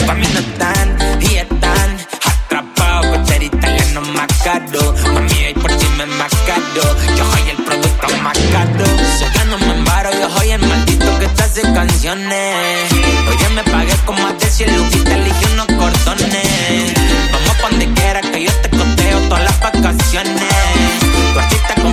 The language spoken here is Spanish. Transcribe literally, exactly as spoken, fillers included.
pa' mí no están y están atrapados con ser italiano más caro. Mami, hoy por ti me más caro. Yo soy el producto más caro. Sé que no me embaro, yo soy el maldito que te hace canciones.